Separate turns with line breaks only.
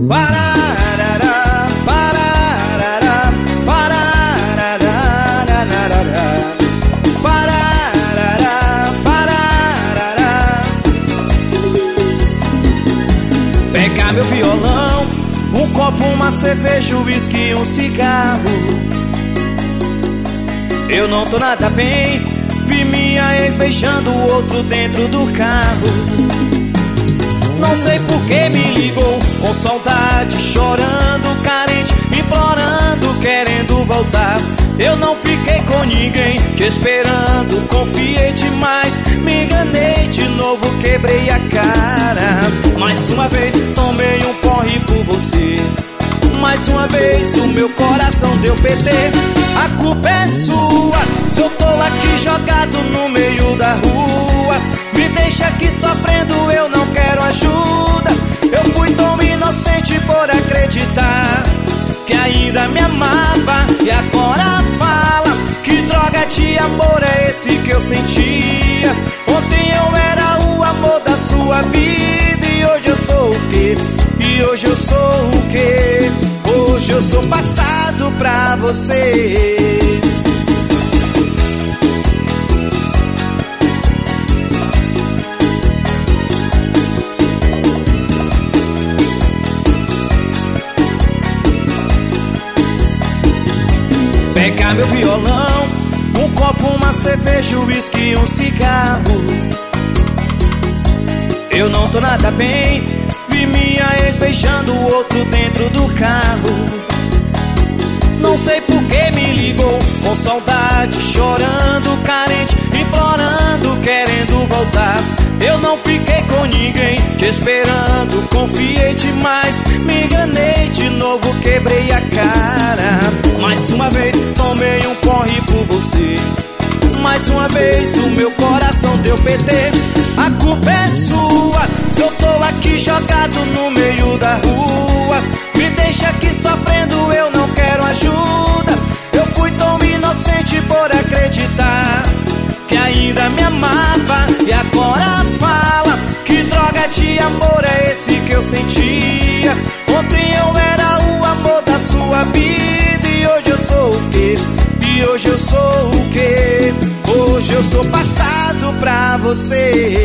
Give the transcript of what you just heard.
Pararará, pararará, pararararararará. Pararará, pararará. Pega meu violão, um copo, uma cerveja, um whisky, um cigarro. Eu não tô nada bem, vi minha ex beijando o outro dentro do carro. Não sei por que me ligou, com saudade, chorando, carente, implorando, querendo voltar. Eu não fiquei com ninguém, te esperando, confiei demais, me enganei de novo, quebrei a cara. Mais uma vez tomei um porre por você, mais uma vez o meu coração deu PT. A culpa é sua, se eu tô aqui jogado no meio da rua. Me deixa aqui sofrendo, eu não quero ajuda. Eu fui tão inocente por acreditar que ainda me amava, e agora fala que droga de amor é esse que eu sentia. Ontem eu era o amor da sua vida, e hoje eu sou o quê? E hoje eu sou o quê? Hoje eu sou passado pra você. Pega meu violão, um copo, uma cerveja, um whisky, um cigarro. Eu não tô nada bem, vi minha ex beijando o outro dentro do carro. Não sei por que me ligou, com saudade, chorando, carente, implorando, querendo voltar. Eu não fiquei com ninguém, te esperando, confiei demais, me enganei de novo, quebrei a cara. Mais uma vez tomei um porre por você, mais uma vez o meu coração deu PT. A culpa é sua, se eu tô aqui jogado no meio da rua. Me deixa aqui sofrendo, eu não quero ajuda. Eu fui tão inocente por acreditar que ainda me amava, e agora fala que droga de amor é esse que eu sentia. Ontem eu era o amor da sua vida, e hoje eu sou o quê? E hoje eu sou o quê? Hoje eu sou passado pra você.